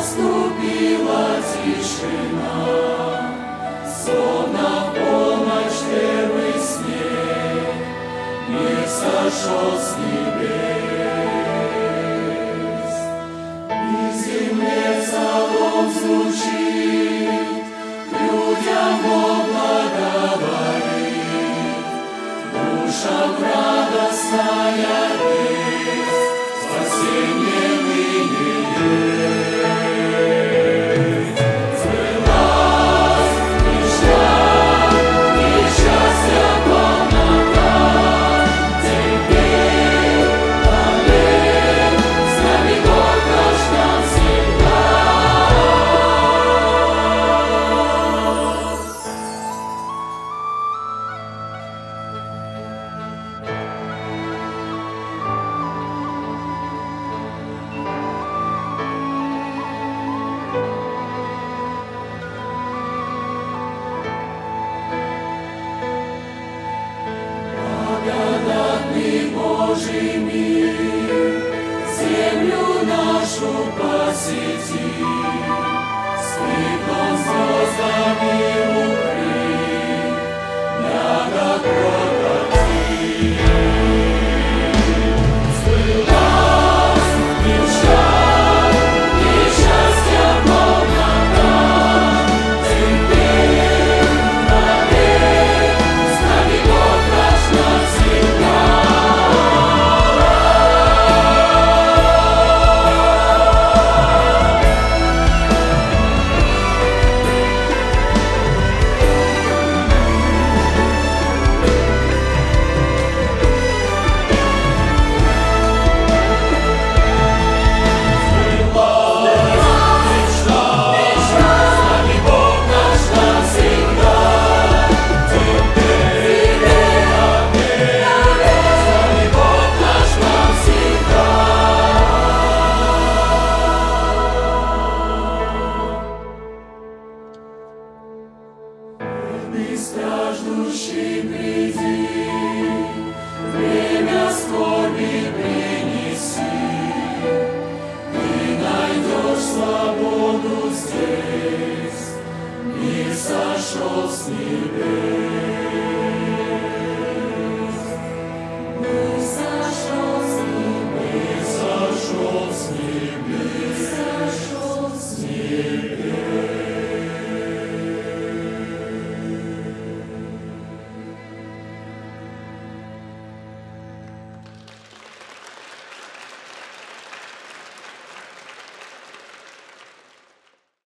Наступила тишина, словно в полночь первый снег, мир сошел с небес. И в земле псалом звучит, людям Бог благоволит, душам радостная весть, спасение ныне есть. Благодатный Божий мир, землю нашу посети, скрипом звездами укрыть, мягко прокати. Сбылась мечта, и счастья полнота, теперь навек, с нами Бог наш навсегда. Ты страждущий приди, время скорби принеси, ты найдешь свободу здесь, мир сошел с небес.